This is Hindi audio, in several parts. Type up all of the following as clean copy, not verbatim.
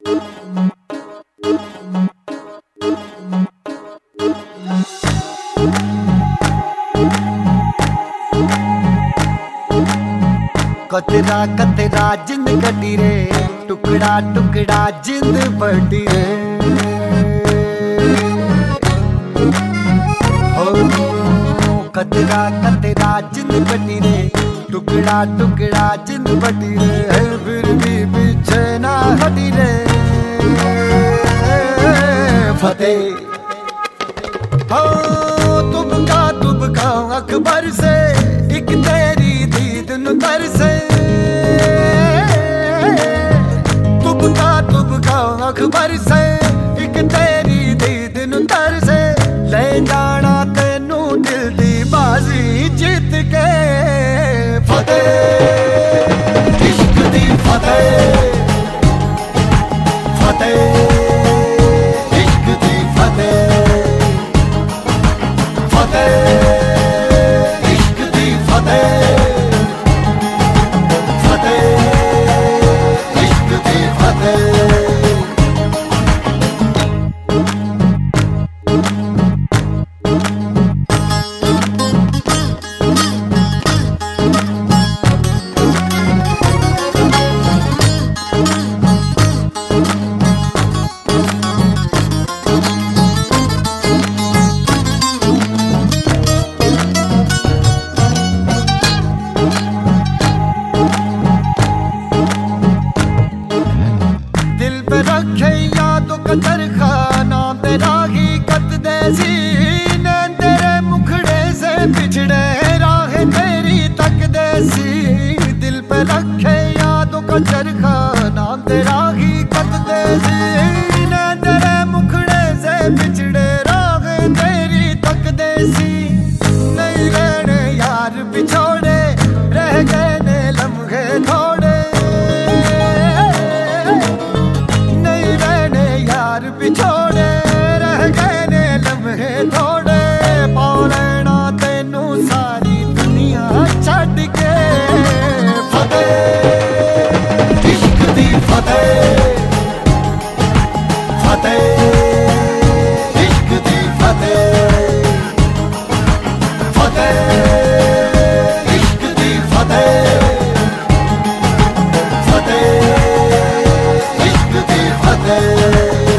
कतरा कतरा जिंद कटी रे, टुकड़ा टुकड़ा जिंद बटी रे। हो कतरा कतरा जिंद बटी रे, टुकड़ा टुकड़ा जिंद बटी रे। फिर भी पीछे ना हटी रे। फतेह हो तुबका अकबर से, एक तेरी दीद नुतर से। तुबका अकबर से, एक तेरी दीद नुतर से। ले जाना तेनू दिल दी बाजी जीत के। फतेह इश्क दी फतेह, फतेह इश्क दी फतेह, फतेह इश्क दी फतेह, फतेह इश्क दी फतेह। रखे यादों का चरखा, नाम तेरा ही कत देसी। ने तेरे मुखड़े से बिछड़े, राह तेरी तक देसी। दिल पे रखे यादों का चरखा, नाम तेरा ही कत देसी। ने तेरे मुखड़े से बिछड़े, राह तेरी तक देसी। नहीं रहने यार बिछोड़े, रह गए ने लम्हे थोड़े। बिछोड़े रह गए ने लम्हे थोड़े। पा लेना तेनू सारी दुनिया छड़ के। फतेह इश्क दी फतेह, फतेह इश्क दी फतेह, फतेह इश्क दी फतेह, फतेह इश्क दी फतेह।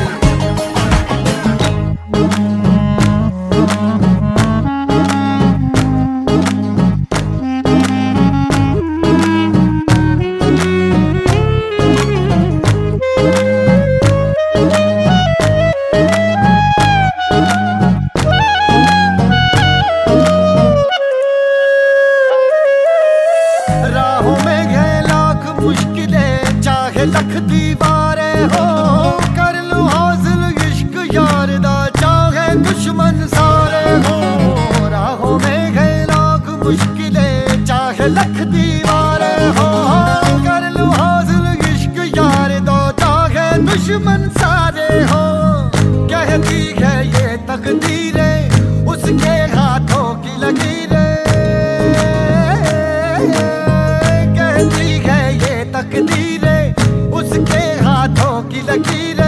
राहों में है लाख मुश्किलें, चाहे लख दीवारें हो। कर लूं हासिल इश्क यार दा, चाहे दुश्मन सारे हो। राहों में है लाख मुश्किलें, चाहे लख दीवारें हो। कर लूं हासिल इश्क यार दा, चाहे दुश्मन सारे हो। कहती है ये तकदीरें, उसके हाथों की लकीरें। तकदीरें उसके हाथों की लकीरें।